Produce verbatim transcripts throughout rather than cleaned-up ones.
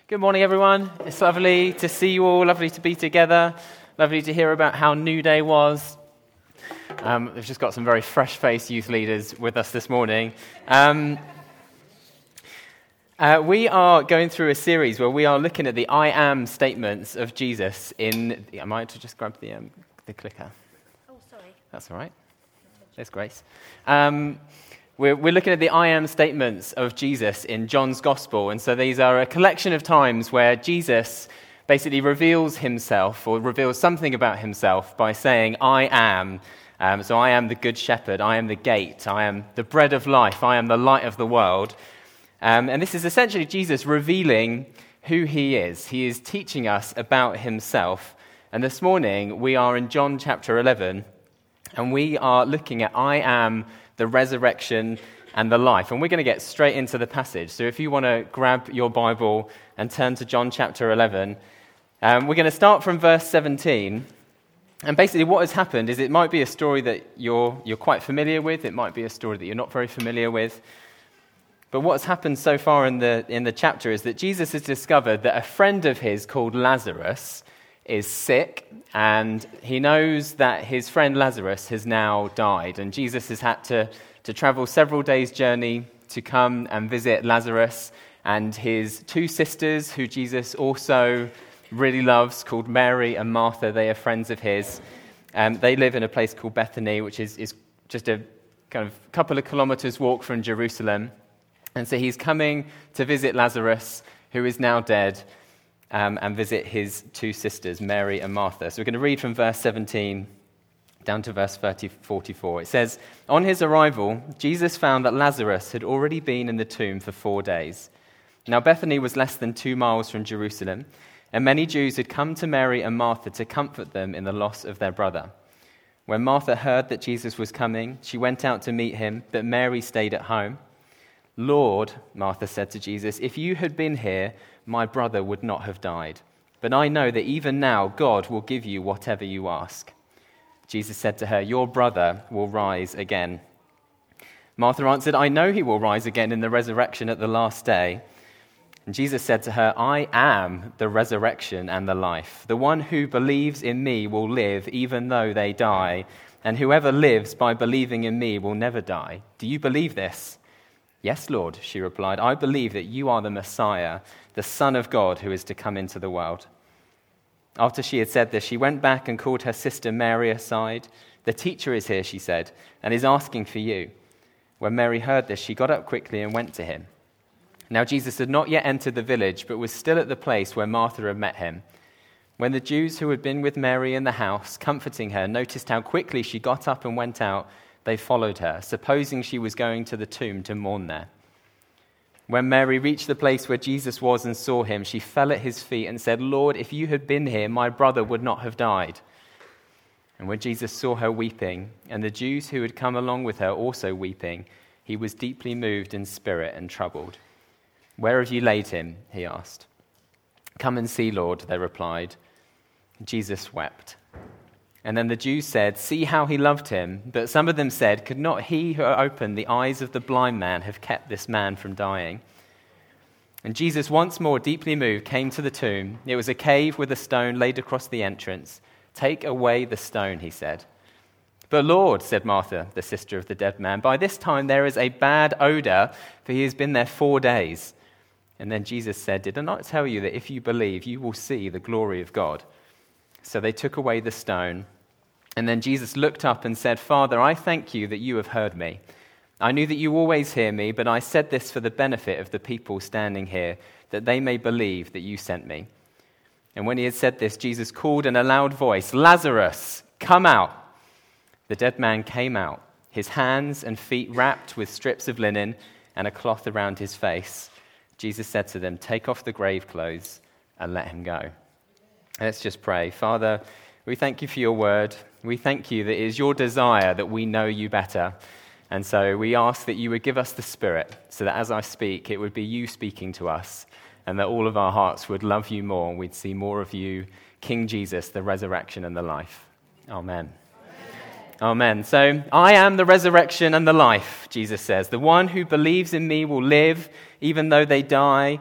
Good morning, everyone. It's lovely to see you all, lovely to be together, lovely to hear about how New Day was. Um, we've just got some very fresh-faced youth leaders with us this morning. Um, uh, we are going through a series where we are looking at the I am statements of Jesus in... I might have to just grab the, um, the clicker. Oh, sorry. That's all right. There's Grace. Um, We're, we're looking at the I am statements of Jesus in John's Gospel. And so these are a collection of times where Jesus basically reveals himself or reveals something about himself by saying, I am. Um, so I am the good shepherd. I am the gate. I am the bread of life. I am the light of the world. Um, and this is essentially Jesus revealing who he is. He is teaching us about himself. And this morning we are in John chapter eleven. And we are looking at I am the resurrection and the life. And we're going to get straight into the passage. So if you want to grab your Bible and turn to John chapter eleven, um, we're going to start from verse seventeen. And basically what has happened is it might be a story that you're, you're quite familiar with. It might be a story that you're not very familiar with. But what's happened so far in the, in the chapter is that Jesus has discovered that a friend of his called Lazarus is sick, and he knows that his friend Lazarus has now died, and Jesus has had to, to travel several days' journey to come and visit Lazarus and his two sisters, who Jesus also really loves, called Mary and Martha. They are friends of his. Um, they live in a place called Bethany, which is, is just a kind of couple of kilometers walk from Jerusalem. And so he's coming to visit Lazarus, who is now dead, Um, and visit his two sisters, Mary and Martha. So we're going to read from verse seventeen down to verse forty-four. It says, On his arrival, Jesus found that Lazarus had already been in the tomb for four days. Now Bethany was less than two miles from Jerusalem, and many Jews had come to Mary and Martha to comfort them in the loss of their brother. When Martha heard that Jesus was coming, she went out to meet him, but Mary stayed at home. Lord, Martha said to Jesus, if you had been here, my brother would not have died. But I know that even now God will give you whatever you ask. Jesus said to her, your brother will rise again. Martha answered, I know he will rise again in the resurrection at the last day. And Jesus said to her, I am the resurrection and the life. The one who believes in me will live even though they die. And whoever lives by believing in me will never die. Do you believe this? Yes, Lord, she replied, I believe that you are the Messiah, the Son of God who is to come into the world. After she had said this, she went back and called her sister Mary aside. The teacher is here, she said, and is asking for you. When Mary heard this, she got up quickly and went to him. Now Jesus had not yet entered the village, but was still at the place where Martha had met him. When the Jews who had been with Mary in the house, comforting her, noticed how quickly she got up and went out, they followed her, supposing she was going to the tomb to mourn there. When Mary reached the place where Jesus was and saw him, she fell at his feet and said, Lord, if you had been here, my brother would not have died. And when Jesus saw her weeping, and the Jews who had come along with her also weeping, he was deeply moved in spirit and troubled. Where have you laid him? He asked. Come and see, Lord, they replied. Jesus wept. And then the Jews said, see how he loved him. But some of them said, could not he who opened the eyes of the blind man have kept this man from dying? And Jesus, once more deeply moved, came to the tomb. It was a cave with a stone laid across the entrance. Take away the stone, he said. But Lord, said Martha, the sister of the dead man, by this time there is a bad odor, for he has been there four days. And then Jesus said, did I not tell you that if you believe, you will see the glory of God? So they took away the stone. And then Jesus looked up and said, Father, I thank you that you have heard me. I knew that you always hear me, but I said this for the benefit of the people standing here, that they may believe that you sent me. And when he had said this, Jesus called in a loud voice, Lazarus, come out. The dead man came out, his hands and feet wrapped with strips of linen and a cloth around his face. Jesus said to them, take off the grave clothes and let him go. Let's just pray. Father, we thank you for your word. We thank you that it is your desire that we know you better. And so we ask that you would give us the Spirit so that as I speak, it would be you speaking to us and that all of our hearts would love you more and we'd see more of you, King Jesus, the resurrection and the life. Amen. Amen. Amen. So, I am the resurrection and the life, Jesus says. The one who believes in me will live even though they die.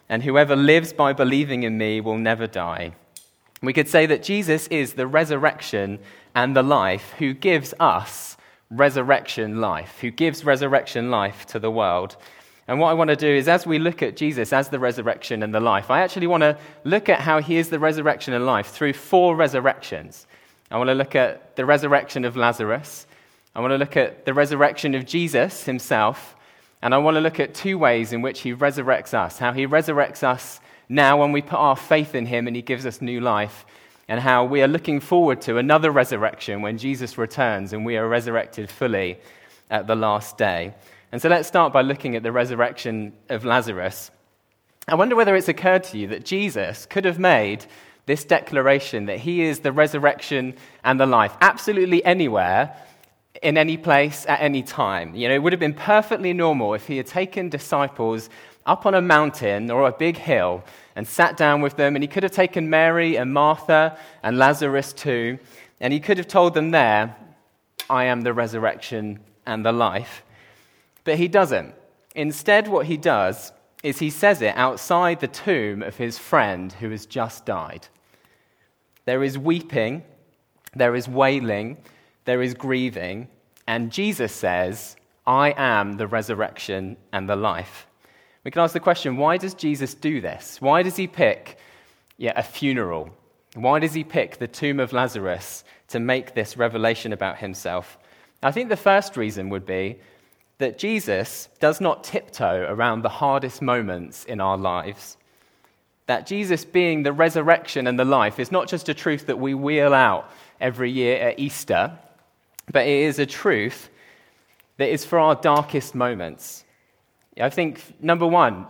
and whoever lives by believing in me will never die. We could say that Jesus is the resurrection and the life who gives us resurrection life, who gives resurrection life to the world. And what I want to do is, as we look at Jesus as the resurrection and the life, I actually want to look at how he is the resurrection and life through four resurrections. I want to look at the resurrection of Lazarus. I want to look at the resurrection of Jesus himself. And I want to look at two ways in which he resurrects us, how he resurrects us now when we put our faith in him and he gives us new life, and how we are looking forward to another resurrection when Jesus returns and we are resurrected fully at the last day. And so let's start by looking at the resurrection of Lazarus. I wonder whether it's occurred to you that Jesus could have made this declaration that he is the resurrection and the life absolutely anywhere, in any place, at any time. You know, it would have been perfectly normal if he had taken disciples up on a mountain or a big hill and sat down with them, and he could have taken Mary and Martha and Lazarus too, and he could have told them there, I am the resurrection and the life. But he doesn't. Instead, what he does is he says it outside the tomb of his friend who has just died. There is weeping, there is wailing, there is grieving, and Jesus says, I am the resurrection and the life. We can ask the question, why does Jesus do this? Why does he pick yeah, a funeral? Why does he pick the tomb of Lazarus to make this revelation about himself? I think the first reason would be that Jesus does not tiptoe around the hardest moments in our lives. That Jesus being the resurrection and the life is not just a truth that we wheel out every year at Easter, but it is a truth that is for our darkest moments. I think, number one,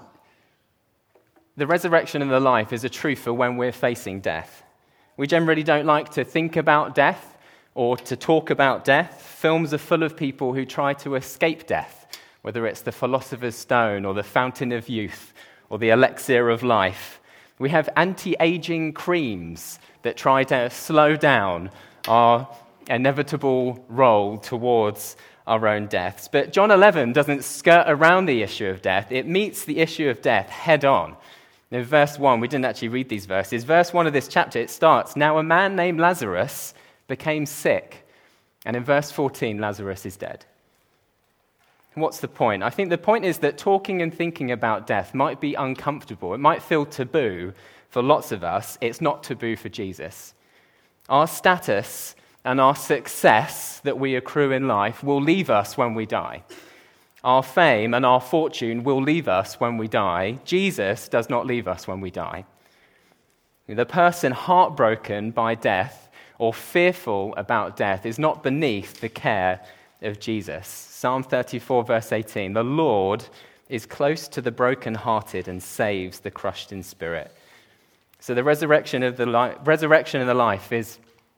the resurrection and the life is a truth for when we're facing death. We generally don't like to think about death or to talk about death. Films are full of people who try to escape death, whether it's The Philosopher's Stone or The Fountain of Youth or The Elixir of Life. We have anti-aging creams that try to slow down our inevitable roll towards our own deaths. But John eleven doesn't skirt around the issue of death. It meets the issue of death head on. In verse one, we didn't actually read these verses. Verse one of this chapter, it starts, now a man named Lazarus became sick. And in verse fourteen, Lazarus is dead. What's the point? I think the point is that talking and thinking about death might be uncomfortable. It might feel taboo for lots of us. It's not taboo for Jesus. Our status and our success that we accrue in life will leave us when we die. Our fame and our fortune will leave us when we die. Jesus does not leave us when we die. The person heartbroken by death or fearful about death is not beneath the care of Jesus. Psalm thirty-four, verse eighteen, the Lord is close to the brokenhearted and saves the crushed in spirit. So the resurrection of the li- resurrection of the life is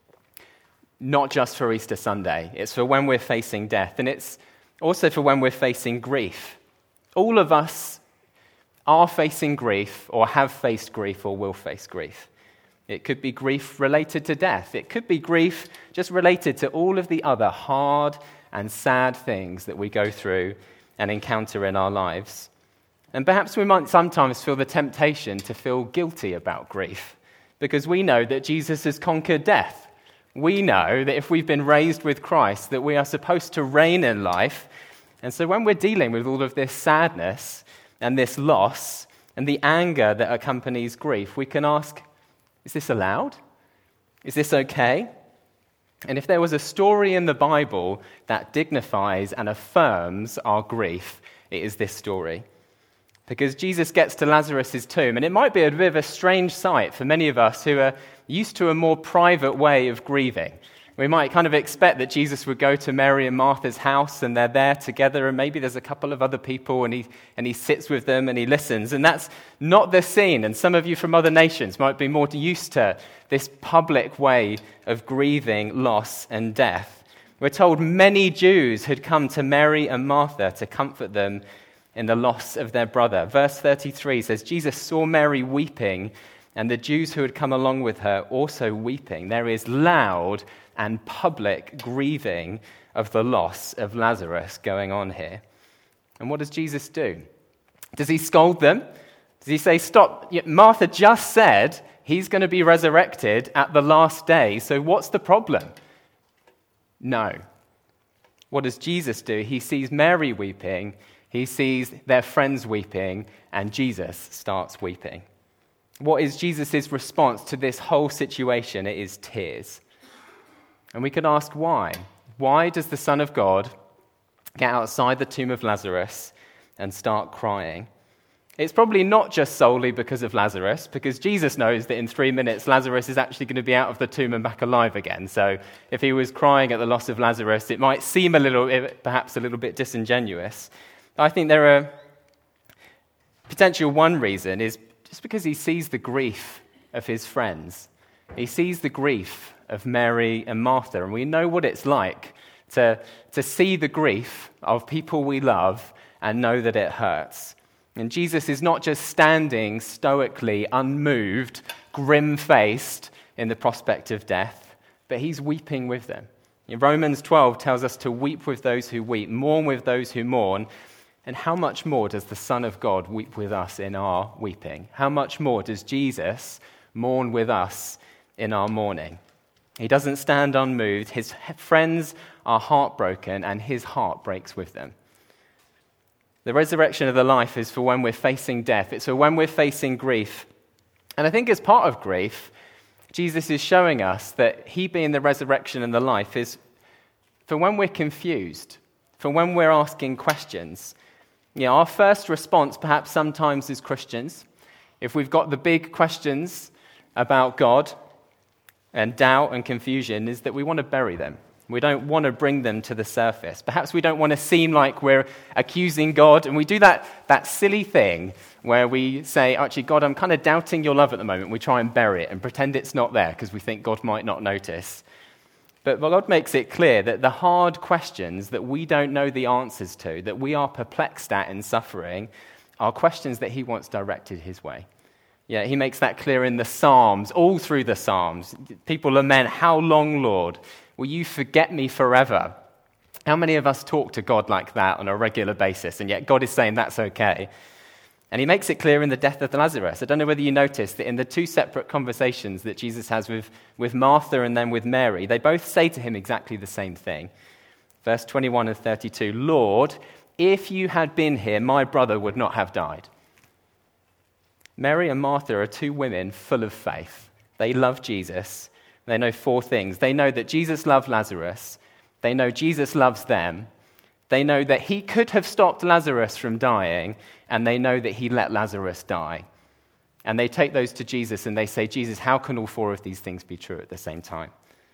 not just for Easter Sunday. It's for when we're facing death, and it's also for when we're facing grief. All of us are facing grief, or have faced grief, or will face grief. It could be grief related to death. It could be grief just related to all of the other hard and sad things that we go through and encounter in our lives. And perhaps we might sometimes feel the temptation to feel guilty about grief, because we know that Jesus has conquered death. We know that if we've been raised with Christ, that we are supposed to reign in life. And so when we're dealing with all of this sadness and this loss and the anger that accompanies grief, we can ask, is this allowed? Is this okay? And if there was a story in the Bible that dignifies and affirms our grief, it is this story. Because Jesus gets to Lazarus' tomb, and it might be a bit of a strange sight for many of us who are used to a more private way of grieving. We might kind of expect that Jesus would go to Mary and Martha's house, and they're there together, and maybe there's a couple of other people, and he and he sits with them and he listens. And that's not the scene. And some of you from other nations might be more used to this public way of grieving loss and death. We're told many Jews had come to Mary and Martha to comfort them in the loss of their brother. Verse thirty-three says, Jesus saw Mary weeping, and the Jews who had come along with her also weeping. There is loud and public grieving of the loss of Lazarus going on here. And what does Jesus do? Does he scold them? Does he say, stop, Martha just said he's going to be resurrected at the last day, so what's the problem? No. What does Jesus do? He sees Mary weeping, he sees their friends weeping, and Jesus starts weeping. What is Jesus' response to this whole situation? It is tears. And we could ask why. Why does the Son of God get outside the tomb of Lazarus and start crying? It's probably not just solely because of Lazarus, because Jesus knows that in three minutes Lazarus is actually going to be out of the tomb and back alive again. So if he was crying at the loss of Lazarus, it might seem a little, perhaps a little bit disingenuous. But I think there are potential one reason is just because he sees the grief of his friends. He sees the grief of Mary and Martha, and we know what it's like to, to see the grief of people we love and know that it hurts. And Jesus is not just standing stoically, unmoved, grim-faced in the prospect of death, but he's weeping with them. In Romans twelve tells us to weep with those who weep, mourn with those who mourn. And how much more does the Son of God weep with us in our weeping? How much more does Jesus mourn with us in our mourning? He doesn't stand unmoved. His friends are heartbroken, and his heart breaks with them. The resurrection of the life is for when we're facing death. It's for when we're facing grief. And I think as part of grief, Jesus is showing us that he being the resurrection and the life is for when we're confused, for when we're asking questions. You know, our first response, perhaps sometimes as Christians, if we've got the big questions about God and doubt and confusion, is that we want to bury them. We don't want to bring them to the surface. Perhaps we don't want to seem like we're accusing God, and we do that, that silly thing where we say, actually, God, I'm kind of doubting your love at the moment. We try and bury it and pretend it's not there because we think God might not notice. But God makes it clear that the hard questions that we don't know the answers to, that we are perplexed at in suffering, are questions that he wants directed his way. Yeah, he makes that clear in the Psalms, all through the Psalms. People lament, how long, Lord? Will you forget me forever? How many of us talk to God like that on a regular basis, and yet God is saying that's okay? And he makes it clear in the death of Lazarus. I don't know whether you noticed that in the two separate conversations that Jesus has with, with Martha and then with Mary, they both say to him exactly the same thing. Verse twenty-one and thirty-two, Lord, if you had been here, my brother would not have died. Mary and Martha are two women full of faith. They love Jesus. They know four things. They know that Jesus loved Lazarus. They know Jesus loves them. They know that he could have stopped Lazarus from dying, and they know that he let Lazarus die. And they take those to Jesus and they say, Jesus, how can all four of these things be true at the same time?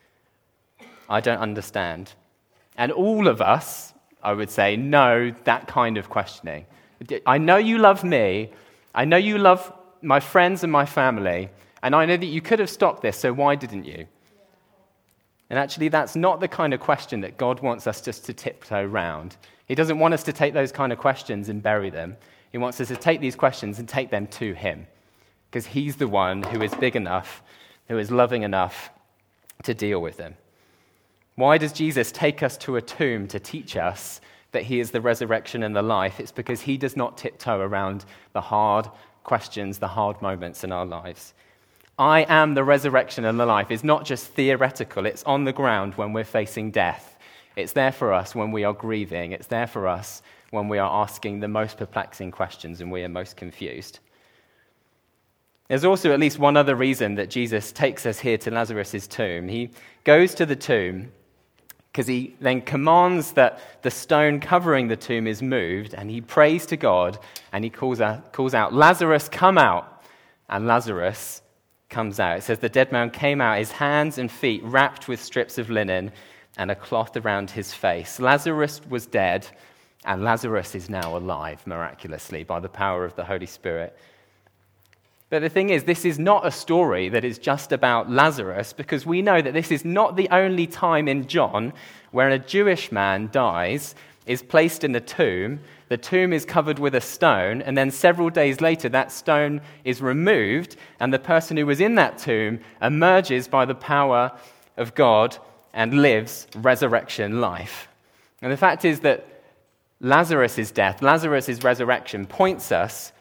I don't understand. And all of us, I would say, know that kind of questioning. I know you love me. I know you love my friends and my family. And I know that you could have stopped this, so why didn't you? And actually, that's not the kind of question that God wants us just to tiptoe around. He doesn't want us to take those kind of questions and bury them. He wants us to take these questions and take them to him, because he's the one who is big enough, who is loving enough to deal with them. Why does Jesus take us to a tomb to teach us that he is the resurrection and the life? It's because he does not tiptoe around the hard questions, the hard moments in our lives. I am the resurrection and the life is not just theoretical. It's on the ground when we're facing death. It's there for us when we are grieving. It's there for us when we are asking the most perplexing questions and we are most confused. There's also at least one other reason that Jesus takes us here to Lazarus' tomb. He goes to the tomb because he then commands that the stone covering the tomb is moved, and he prays to God, and he calls out, calls out, Lazarus, come out. And Lazarus comes out. It says the dead man came out, his hands and feet wrapped with strips of linen and a cloth around his face. Lazarus was dead, and Lazarus is now alive, miraculously, by the power of the Holy Spirit. But the thing is, this is not a story that is just about Lazarus, because we know that this is not the only time in John where a Jewish man dies, is placed in a tomb, the tomb is covered with a stone, and then several days later that stone is removed, and the person who was in that tomb emerges by the power of God and lives resurrection life. And the fact is that Lazarus' death, Lazarus' resurrection points us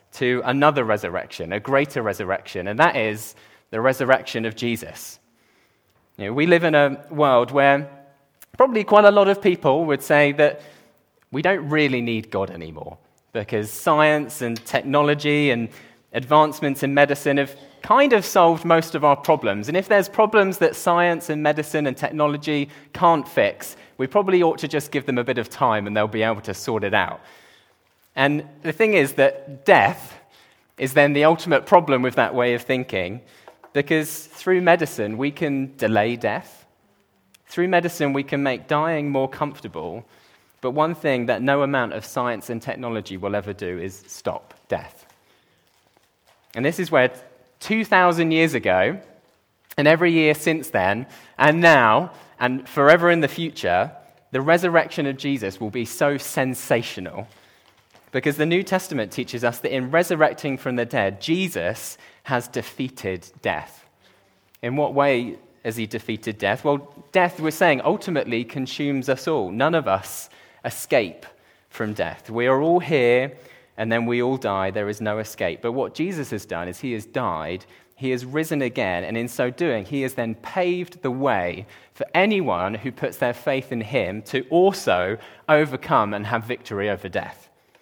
to another resurrection, a greater resurrection, and that is the resurrection of Jesus. You know, we live in a world where probably quite a lot of people would say that we don't really need God anymore because science and technology and advancements in medicine have kind of solved most of our problems. And if there's problems that science and medicine and technology can't fix, we probably ought to just give them a bit of time and they'll be able to sort it out. And the thing is that death is then the ultimate problem with that way of thinking, because through medicine we can delay death. Through medicine we can make dying more comfortable, but one thing that no amount of science and technology will ever do is stop death. And this is where two thousand years ago, and every year since then, and now, and forever in the future, the resurrection of Jesus will be so sensational. Because the New Testament teaches us that in resurrecting from the dead, Jesus has defeated death. In what way has he defeated death? Well, death, we're saying, ultimately consumes us all. None of us escape from death. We are all here, and then we all die. There is no escape. But what Jesus has done is he has died, he has risen again, and in so doing, he has then paved the way for anyone who puts their faith in him to also overcome and have victory over death.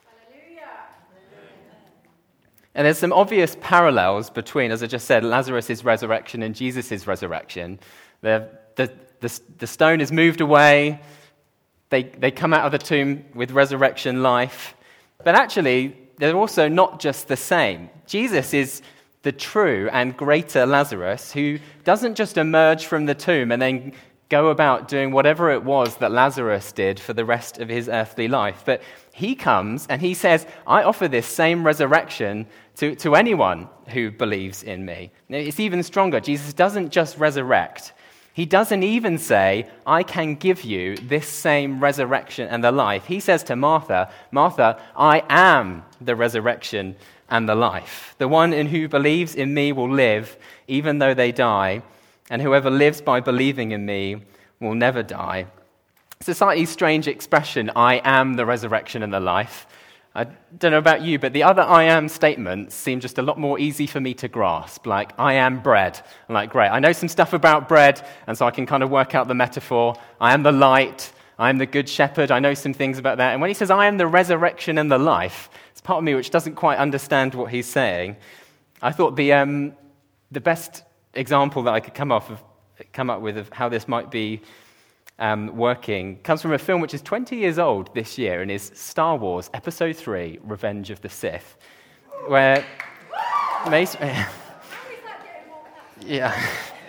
And there's some obvious parallels between, as I just said, Lazarus' resurrection and Jesus' resurrection. The, the, the, the stone is moved away. They, they come out of the tomb with resurrection life. But actually, they're also not just the same. Jesus is the true and greater Lazarus who doesn't just emerge from the tomb and then go about doing whatever it was that Lazarus did for the rest of his earthly life. But he comes and he says, I offer this same resurrection to, to anyone who believes in me. Now, it's even stronger. Jesus doesn't just resurrect. He doesn't even say, I can give you this same resurrection and the life. He says to Martha, Martha, I am the resurrection and the life. The one in who believes in me will live, even though they die, and whoever lives by believing in me will never die. It's a slightly strange expression, I am the resurrection and the life. I don't know about you, but the other I am statements seem just a lot more easy for me to grasp, like I am bread. I'm like, great, I know some stuff about bread, and so I can kind of work out the metaphor. I am the light, I am the good shepherd, I know some things about that. And when he says I am the resurrection and the life, it's part of me which doesn't quite understand what he's saying. I thought the um, the best example that I could come off of, come up with of how this might be um, working comes from a film which is twenty years old this year and is Star Wars Episode three, Revenge of the Sith, where Mace... yeah.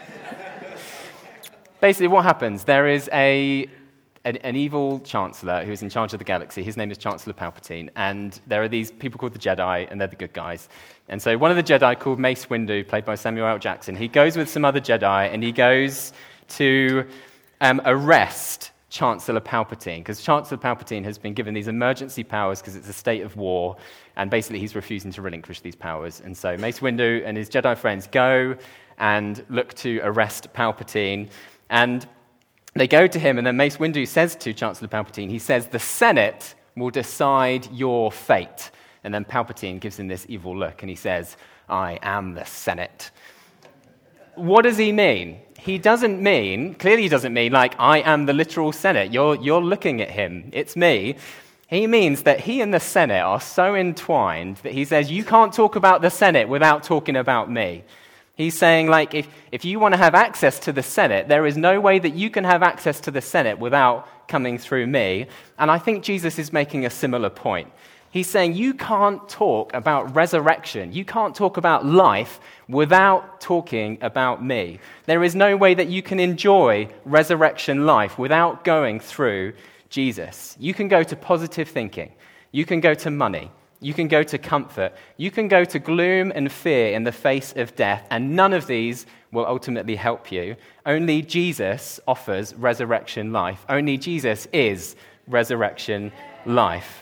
Basically what happens, there is a an, an evil chancellor who's in charge of the galaxy. His name is Chancellor Palpatine, and there are these people called the Jedi, and they're the good guys. And so one of the Jedi, called Mace Windu, played by Samuel L. Jackson, he goes with some other Jedi, and he goes to um, arrest Chancellor Palpatine, because Chancellor Palpatine has been given these emergency powers because it's a state of war, and basically he's refusing to relinquish these powers. And so Mace Windu and his Jedi friends go and look to arrest Palpatine, and they go to him, and then Mace Windu says to Chancellor Palpatine, he says, the Senate will decide your fate. And then Palpatine gives him this evil look, and he says, I am the Senate. What does he mean? He doesn't mean, clearly he doesn't mean, like, I am the literal Senate. You're, you're looking at him. It's me. He means that he and the Senate are so entwined that he says, you can't talk about the Senate without talking about me. He's saying, like, if, if you want to have access to the Senate, there is no way that you can have access to the Senate without coming through me. And I think Jesus is making a similar point. He's saying you can't talk about resurrection, you can't talk about life without talking about me. There is no way that you can enjoy resurrection life without going through Jesus. You can go to positive thinking, you can go to money, you can go to comfort, you can go to gloom and fear in the face of death, and none of these will ultimately help you. Only Jesus offers resurrection life. Only Jesus is resurrection life.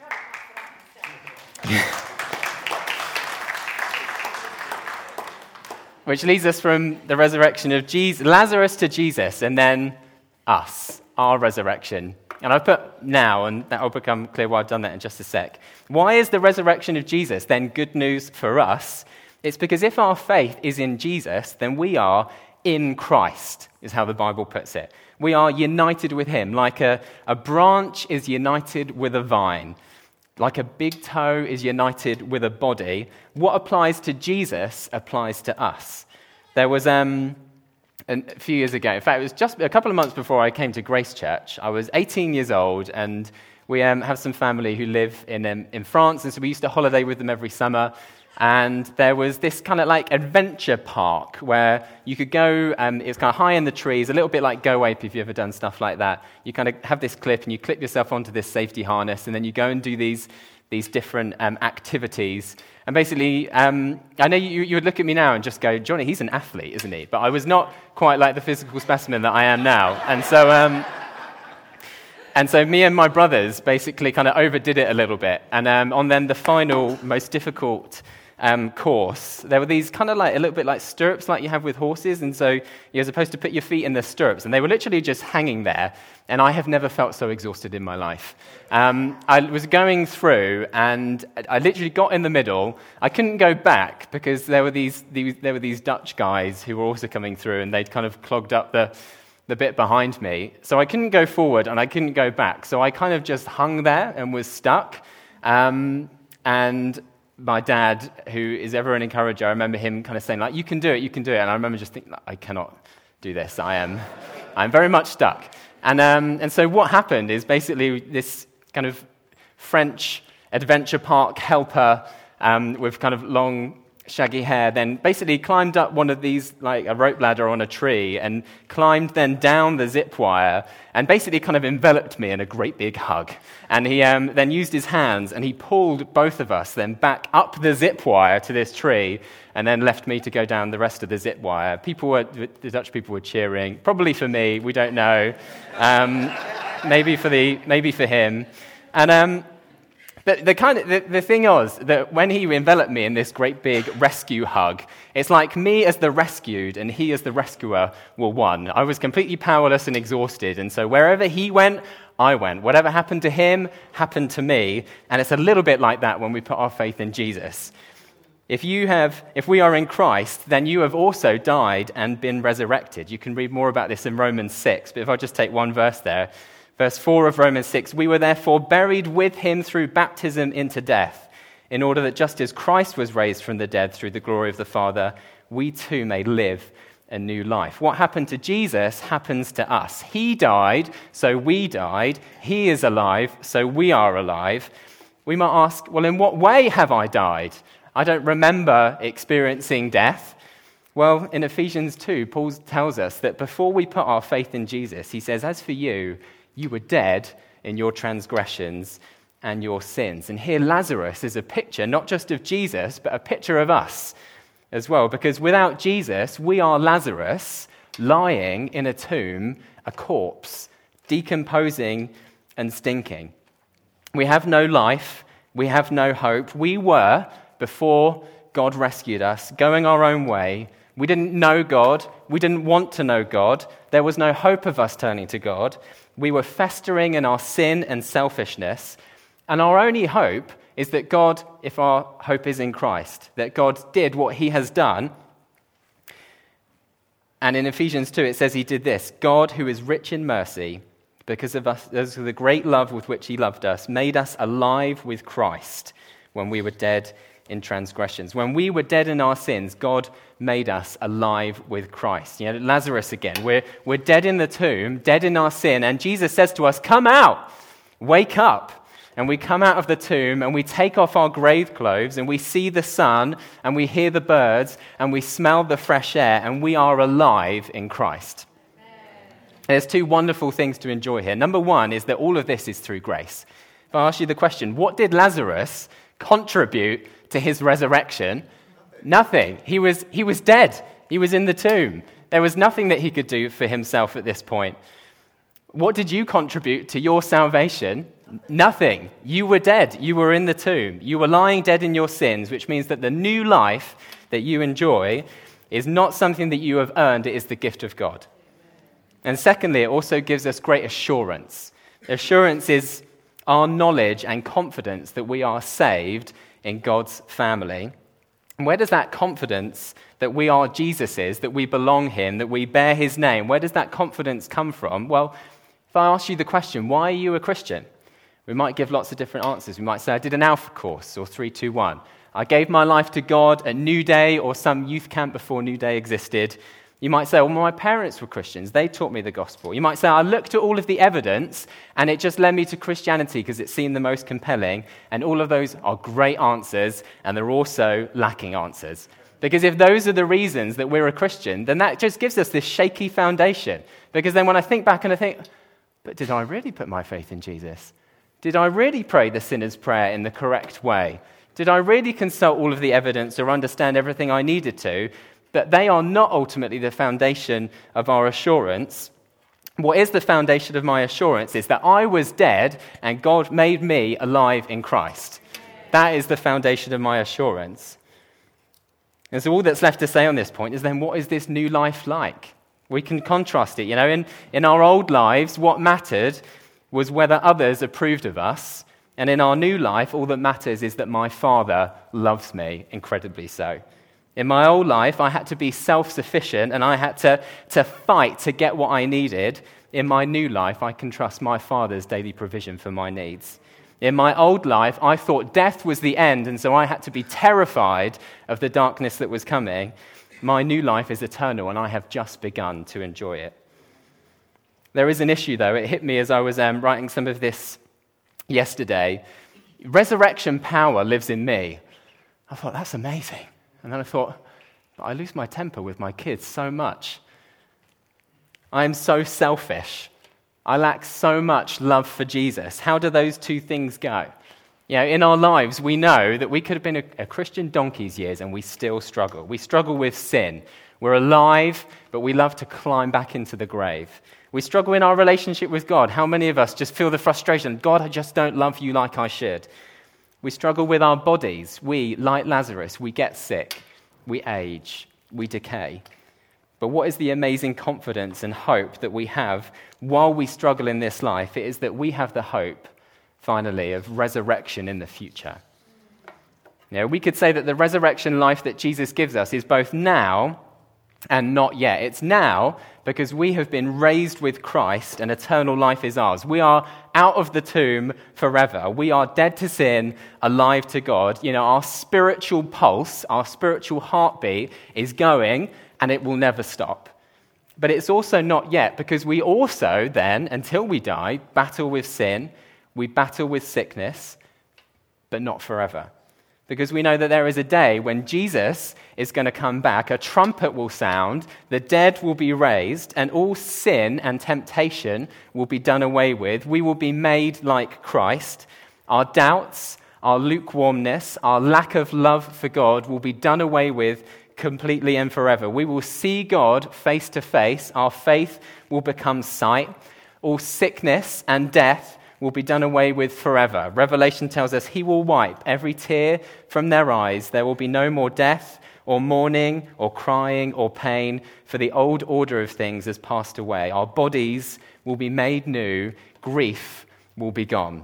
Which leads us from the resurrection of Jesus, Lazarus to Jesus, and then us, our resurrection And I've put now, and that will become clear why I've done that in just a sec. Why is the resurrection of Jesus then good news for us? It's because if our faith is in Jesus, then we are in Christ, is how the Bible puts it. We are united with him, like a, a branch is united with a vine, like a big toe is united with a body. What applies to Jesus applies to us. There was um, a few years ago, in fact, it was just a couple of months before I came to Grace Church. I was eighteen years old, and we um, have some family who live in um, in France, and so we used to holiday with them every summer. And there was this kind of like adventure park where you could go, um, it was kind of high in the trees, a little bit like Go Ape if you've ever done stuff like that. You kind of have this clip and you clip yourself onto this safety harness, and then you go and do these these different um, activities. And basically, um, I know you, you would look at me now and just go, Johnny, he's an athlete, isn't he? But I was not quite like the physical specimen that I am now. And so... Um, And so me and my brothers basically kind of overdid it a little bit. And um, on then the final, most difficult um, course, there were these kind of like a little bit like stirrups like you have with horses. And so you're supposed to put your feet in the stirrups. And they were literally just hanging there. And I have never felt so exhausted in my life. Um, I was going through and I literally got in the middle. I couldn't go back because there were these, these, there were these Dutch guys who were also coming through, and they'd kind of clogged up the... the bit behind me. So I couldn't go forward and I couldn't go back. So I kind of just hung there and was stuck. Um, and my dad, who is ever an encourager, I remember him kind of saying, like, you can do it, you can do it. And I remember just thinking, I cannot do this. I am I'm very much stuck. And um, and so what happened is basically this kind of French adventure park helper um, with kind of long shaggy hair, then basically climbed up one of these, like a rope ladder on a tree, and climbed then down the zip wire, and basically kind of enveloped me in a great big hug. And he um, then used his hands, and he pulled both of us then back up the zip wire to this tree, and then left me to go down the rest of the zip wire. People were, the Dutch people were cheering, probably for me, we don't know, um, maybe for the, maybe for him. And um, The, the, kind of, the, the thing was that when he enveloped me in this great big rescue hug, it's like me as the rescued and he as the rescuer were one. I was completely powerless and exhausted, and so wherever he went, I went. Whatever happened to him happened to me, and it's a little bit like that when we put our faith in Jesus. If you have, if we are in Christ, then you have also died and been resurrected. You can read more about this in Romans six, but if I just take one verse there, Verse four of Romans six, we were therefore buried with him through baptism into death, in order that just as Christ was raised from the dead through the glory of the Father, we too may live a new life. What happened to Jesus happens to us. He died, so we died. He is alive, so we are alive. We might ask, well, in what way have I died? I don't remember experiencing death. Well, in Ephesians two, Paul tells us that before we put our faith in Jesus, he says, as for you, you were dead in your transgressions and your sins. And here Lazarus is a picture, not just of Jesus, but a picture of us as well. Because without Jesus, we are Lazarus lying in a tomb, a corpse, decomposing and stinking. We have no life. We have no hope. We were, before God rescued us, going our own way. We didn't know God. We didn't want to know God. There was no hope of us turning to God. We were festering in our sin and selfishness, and our only hope is that God, if our hope is in Christ, that God did what he has done. And in Ephesians two, it says he did this. God, who is rich in mercy, because of us, because of the great love with which he loved us, made us alive with Christ when we were dead in transgressions. When we were dead in our sins, God made us alive with Christ. You know, Lazarus again, we're, we're dead in the tomb, dead in our sin, and Jesus says to us, come out, wake up. And we come out of the tomb and we take off our grave clothes and we see the sun and we hear the birds and we smell the fresh air, and we are alive in Christ. There's two wonderful things to enjoy here. Number one is that all of this is through grace. If I ask you the question, what did Lazarus contribute to his resurrection? Nothing. He was, he was dead. He was in the tomb. There was nothing that he could do for himself at this point. What did you contribute to your salvation? Nothing. You were dead. You were in the tomb. You were lying dead in your sins, which means that the new life that you enjoy is not something that you have earned. It is the gift of God. And secondly, it also gives us great assurance, Assurance is our knowledge and confidence that we are saved in God's family. And where does that confidence that we are Jesus's, that we belong him, that we bear his name, where does that confidence come from? Well, if I ask you the question, why are you a Christian? We might give lots of different answers. We might say, I did an Alpha course, or three two one. I gave my life to God at New Day, or some youth camp before New Day existed. You might say, well, my parents were Christians. They taught me the gospel. You might say, I looked at all of the evidence, and it just led me to Christianity because it seemed the most compelling. And all of those are great answers, and they're also lacking answers. Because if those are the reasons that we're a Christian, then that just gives us this shaky foundation. Because then when I think back and I think, but did I really put my faith in Jesus? Did I really pray the sinner's prayer in the correct way? Did I really consult all of the evidence or understand everything I needed to? But they are not ultimately the foundation of our assurance. What is the foundation of my assurance is that I was dead and God made me alive in Christ. That is the foundation of my assurance. And so all that's left to say on this point is then what is this new life like? We can contrast it. You know, in, in our old lives, what mattered was whether others approved of us. And in our new life, all that matters is that my Father loves me incredibly so. In my old life, I had to be self-sufficient and I had to, to fight to get what I needed. In my new life, I can trust my Father's daily provision for my needs. In my old life, I thought death was the end, and so I had to be terrified of the darkness that was coming. My new life is eternal, and I have just begun to enjoy it. There is an issue, though. It hit me as I was um, writing some of this yesterday. Resurrection power lives in me. I thought, that's amazing. And then I thought, but I lose my temper with my kids so much. I am so selfish. I lack so much love for Jesus. How do those two things go? You know, in our lives, we know that we could have been a, a Christian donkey's years and we still struggle. We struggle with sin. We're alive, but we love to climb back into the grave. We struggle in our relationship with God. How many of us just feel the frustration, God, I just don't love you like I should? We struggle with our bodies. We, like Lazarus, we get sick, we age, we decay. But what is the amazing confidence and hope that we have while we struggle in this life? It is that we have the hope, finally, of resurrection in the future. You know, we could say that the resurrection life that Jesus gives us is both now and not yet. It's now because we have been raised with Christ and eternal life is ours. We are out of the tomb forever. We are dead to sin, alive to God. You know, our spiritual pulse, our spiritual heartbeat is going and it will never stop. But it's also not yet because we also then, until we die, battle with sin, we battle with sickness, but not forever. Because we know that there is a day when Jesus is going to come back, a trumpet will sound, the dead will be raised, and all sin and temptation will be done away with. We will be made like Christ. Our doubts, our lukewarmness, our lack of love for God will be done away with completely and forever. We will see God face to face. Our faith will become sight. All sickness and death will be done away with forever. Revelation tells us he will wipe every tear from their eyes. There will be no more death or mourning or crying or pain, for the old order of things has passed away. Our bodies will be made new. Grief will be gone.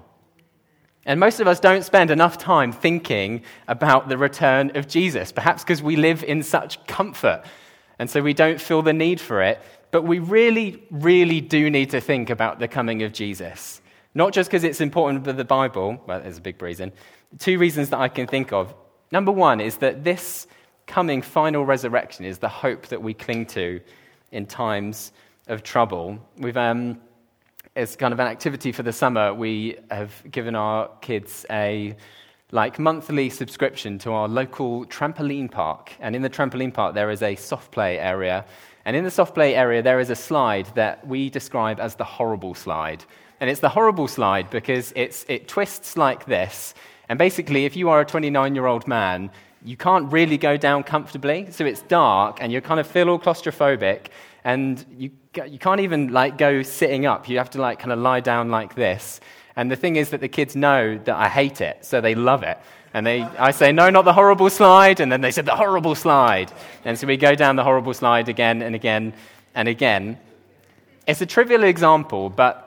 And most of us don't spend enough time thinking about the return of Jesus, perhaps because we live in such comfort, and so we don't feel the need for it. But we really, really do need to think about the coming of Jesus. Not just because it's important for the Bible, well, there's a big reason. Two reasons that I can think of. Number one is that this coming final resurrection is the hope that we cling to in times of trouble. We've, um, as kind of an activity for the summer, we have given our kids a like monthly subscription to our local trampoline park. And in the trampoline park, there is a soft play area. And in the soft play area, there is a slide that we describe as the horrible slide. And it's the horrible slide because it's it twists like this. And basically, if you are a twenty-nine-year-old man, you can't really go down comfortably. So it's dark, and you kind of feel all claustrophobic. And you you can't even like go sitting up. You have to like kind of lie down like this. And the thing is that the kids know that I hate it, so they love it. And they, I say, no, not the horrible slide. And then they said, the horrible slide. And so we go down the horrible slide again and again and again. It's a trivial example, but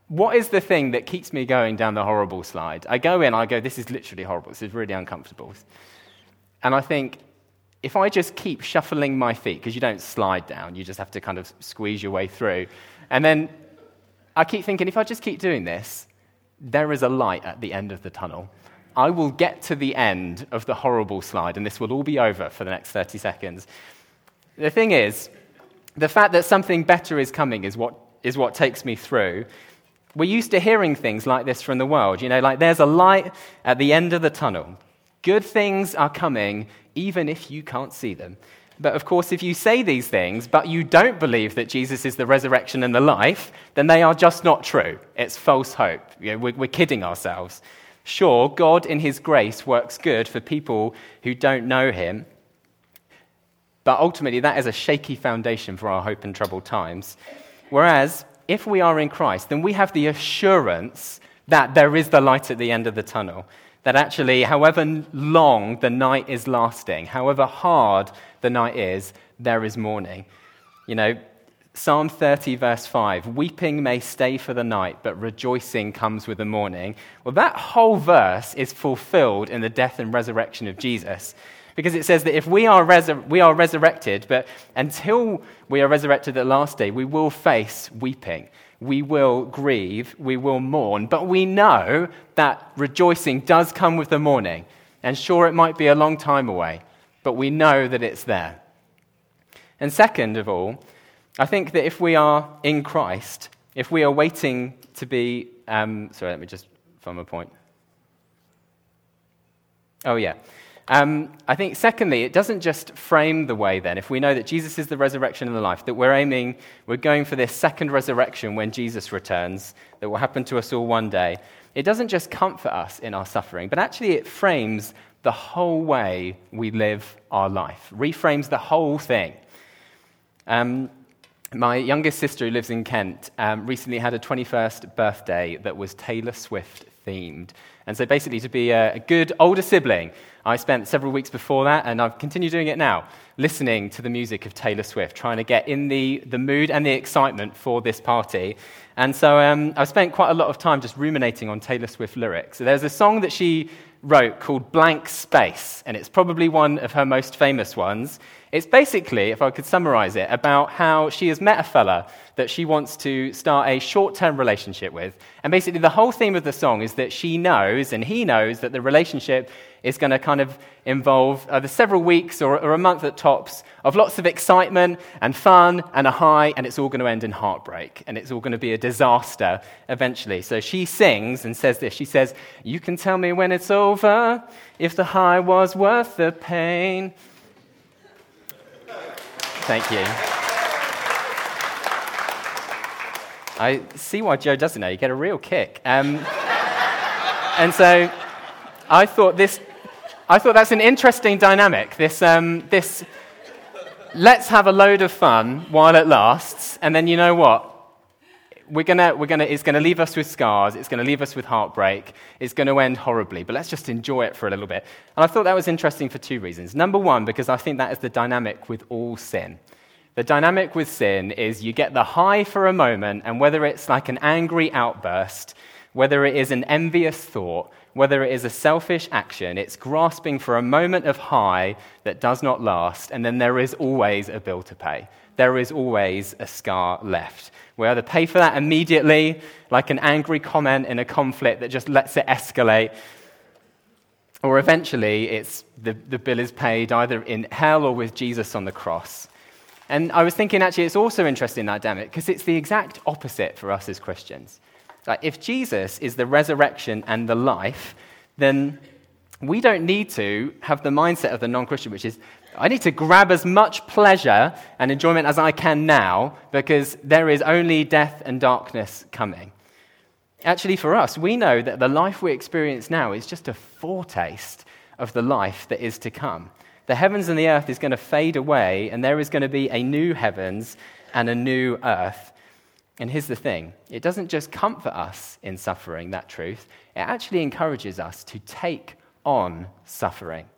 What is the thing that keeps me going down the horrible slide? I go in, I go, this is literally horrible, this is really uncomfortable. And I think, if I just keep shuffling my feet, because you don't slide down, you just have to kind of squeeze your way through. And then I keep thinking, if I just keep doing this, there is a light at the end of the tunnel. I will get to the end of the horrible slide, and this will all be over for the next thirty seconds. The thing is, the fact that something better is coming is what is what takes me through. We're used to hearing things like this from the world. You know, like there's a light at the end of the tunnel. Good things are coming, even if you can't see them. But of course, if you say these things, but you don't believe that Jesus is the resurrection and the life, then they are just not true. It's false hope. You know, we're, we're kidding ourselves. Sure, God in his grace works good for people who don't know him, but ultimately that is a shaky foundation for our hope in troubled times. Whereas, if we are in Christ, then we have the assurance that there is the light at the end of the tunnel. That actually, however long the night is lasting, however hard the night is, there is morning. You know, Psalm thirty, verse five, weeping may stay for the night, but rejoicing comes with the morning. Well, that whole verse is fulfilled in the death and resurrection of Jesus. Because it says that if we are, resur- we are resurrected, but until we are resurrected at the last day, we will face weeping. We will grieve, we will mourn, but we know that rejoicing does come with the morning. And sure, it might be a long time away, but we know that it's there. And second of all, I think that if we are in Christ, if we are waiting to be... Um, sorry, let me just find my point. Oh, yeah. Um, I think, secondly, it doesn't just frame the way then, if we know that Jesus is the resurrection and the life, that we're aiming, we're going for this second resurrection when Jesus returns, that will happen to us all one day. It doesn't just comfort us in our suffering, but actually it frames the whole way we live our life, reframes the whole thing. Um, my youngest sister, who lives in Kent, um, recently had a twenty-first birthday that was Taylor Swift themed. And so basically, to be a, a good older sibling, I spent several weeks before that, and I've continued doing it now, listening to the music of Taylor Swift, trying to get in the, the mood and the excitement for this party. And so um, I've spent quite a lot of time just ruminating on Taylor Swift lyrics. So there's a song that she wrote called Blank Space, and it's probably one of her most famous ones. It's basically, if I could summarize it, about how she has met a fella that she wants to start a short-term relationship with. And basically the whole theme of the song is that she knows, and he knows, that the relationship is going to kind of involve either several weeks or, or a month at tops of lots of excitement and fun and a high, and it's all going to end in heartbreak, and it's all going to be a disaster eventually. So she sings and says this. She says, "You can tell me when it's over, if the high was worth the pain." Thank you. I see why Joe doesn't know. You get a real kick. Um, and so I thought this, I thought that's an interesting dynamic. This, um, this, let's have a load of fun while it lasts, and then you know what? We're gonna, we're gonna, it's gonna leave us with scars. It's gonna leave us with heartbreak. It's gonna end horribly. But let's just enjoy it for a little bit. And I thought that was interesting for two reasons. Number one, because I think that is the dynamic with all sin. The dynamic with sin is you get the high for a moment, and whether it's like an angry outburst, whether it is an envious thought, whether it is a selfish action, it's grasping for a moment of high that does not last, and then there is always a bill to pay. There is always a scar left. We either pay for that immediately, like an angry comment in a conflict that just lets it escalate, or eventually it's the, the bill is paid either in hell or with Jesus on the cross. And I was thinking, actually, it's also interesting, that dynamic, because it's the exact opposite for us as Christians. Like, if Jesus is the resurrection and the life, then we don't need to have the mindset of the non-Christian, which is, I need to grab as much pleasure and enjoyment as I can now, because there is only death and darkness coming. Actually, for us, we know that the life we experience now is just a foretaste of the life that is to come. The heavens and the earth is going to fade away, and there is going to be a new heavens and a new earth. And here's the thing. It doesn't just comfort us in suffering, that truth. It actually encourages us to take on suffering,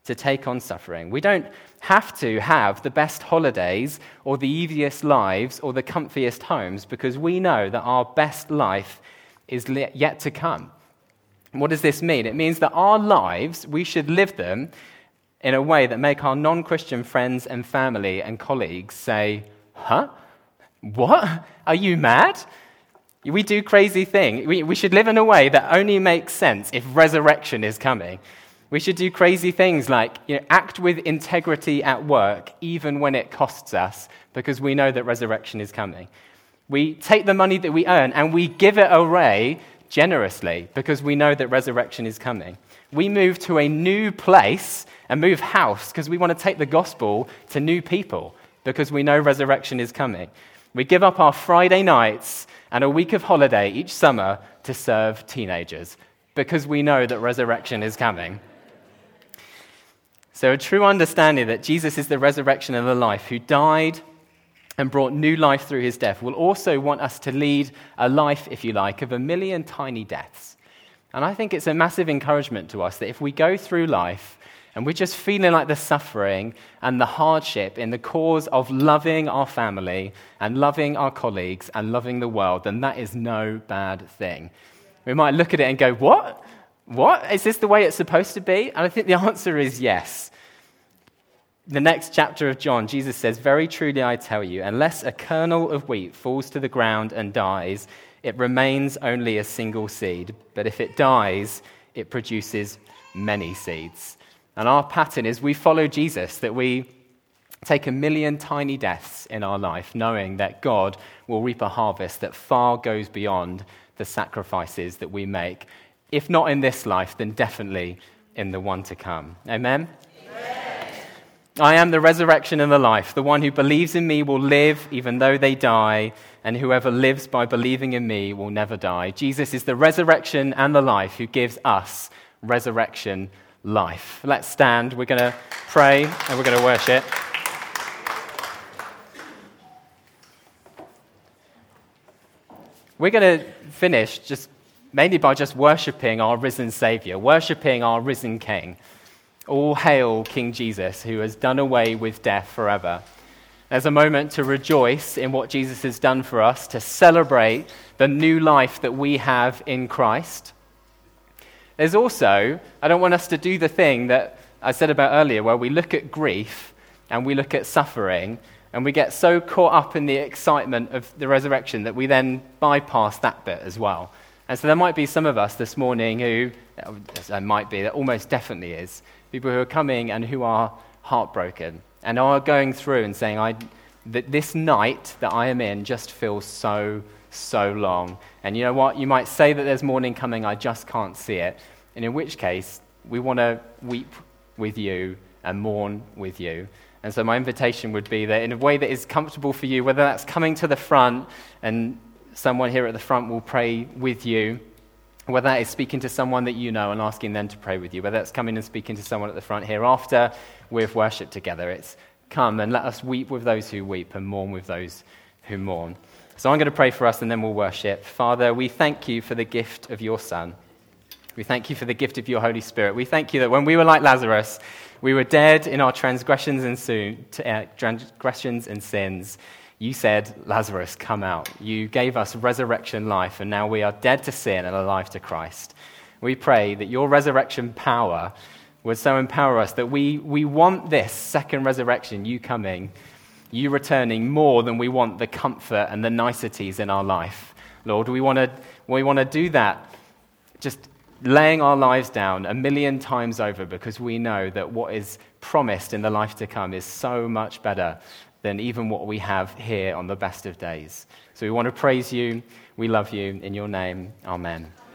to take on suffering. We don't have to have the best holidays or the easiest lives or the comfiest homes because we know that our best life is yet to come. What does this mean? It means that our lives, we should live them in a way that make our non-Christian friends and family and colleagues say, huh? What? Are you mad? We do crazy things. We, we should live in a way that only makes sense if resurrection is coming. We should do crazy things like, you know, act with integrity at work, even when it costs us, because we know that resurrection is coming. We take the money that we earn and we give it away generously, because we know that resurrection is coming. We move to a new place and move house because we want to take the gospel to new people, because we know resurrection is coming. We give up our Friday nights and a week of holiday each summer to serve teenagers, because we know that resurrection is coming. So a true understanding that Jesus is the resurrection and the life, who died and brought new life through his death, will also want us to lead a life, if you like, of a million tiny deaths. And I think it's a massive encouragement to us that if we go through life and we're just feeling like the suffering and the hardship in the cause of loving our family and loving our colleagues and loving the world, then that is no bad thing. We might look at it and go, what? What? Is this the way it's supposed to be? And I think the answer is yes. The next chapter of John, Jesus says, "Very truly I tell you, unless a kernel of wheat falls to the ground and dies, it remains only a single seed. But if it dies, it produces many seeds." And our pattern is we follow Jesus, that we take a million tiny deaths in our life, knowing that God will reap a harvest that far goes beyond the sacrifices that we make. If not in this life, then definitely in the one to come. Amen? Amen. I am the resurrection and the life. The one who believes in me will live even though they die, and whoever lives by believing in me will never die. Jesus is the resurrection and the life who gives us resurrection life. Let's stand. We're going to pray and we're going to worship. We're going to finish just mainly by just worshipping our risen Savior, worshipping our risen King. All hail King Jesus, who has done away with death forever. There's a moment to rejoice in what Jesus has done for us, to celebrate the new life that we have in Christ. There's also, I don't want us to do the thing that I said about earlier, where we look at grief and we look at suffering, and we get so caught up in the excitement of the resurrection that we then bypass that bit as well. And so there might be some of us this morning who, there might be, that almost definitely is, people who are coming and who are heartbroken and are going through and saying, I, that this night that I am in just feels so, so long. And you know what? You might say that there's morning coming, I just can't see it. And in which case, we want to weep with you and mourn with you. And so my invitation would be that in a way that is comfortable for you, whether that's coming to the front and someone here at the front will pray with you, whether that is speaking to someone that you know and asking them to pray with you, whether that's coming and speaking to someone at the front here after we've worshipped together. It's come and let us weep with those who weep and mourn with those who mourn. So I'm going to pray for us and then we'll worship. Father, we thank you for the gift of your Son. We thank you for the gift of your Holy Spirit. We thank you that when we were like Lazarus, we were dead in our transgressions and, soon, uh, transgressions and sins. You said, Lazarus, come out. You gave us resurrection life, and now we are dead to sin and alive to Christ. We pray that your resurrection power would so empower us that we, we want this second resurrection, you coming, you returning, more than we want the comfort and the niceties in our life. Lord, we want to we want to do that, just laying our lives down a million times over, because we know that what is promised in the life to come is so much better than even what we have here on the best of days. So we want to praise you. We love you. In your name, amen.